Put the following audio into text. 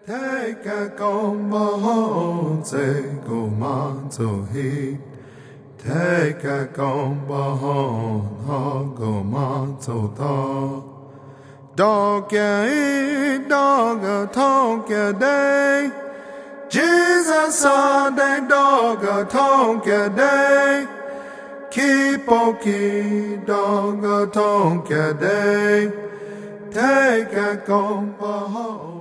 Take a combo home, say go man to he. Take a combo home, go man to dog. Dog ya eat, dog a talk ya day. Jesus Sunday, dog a talk ya day. Keep okay, dog a talk ya day. Take a combo home.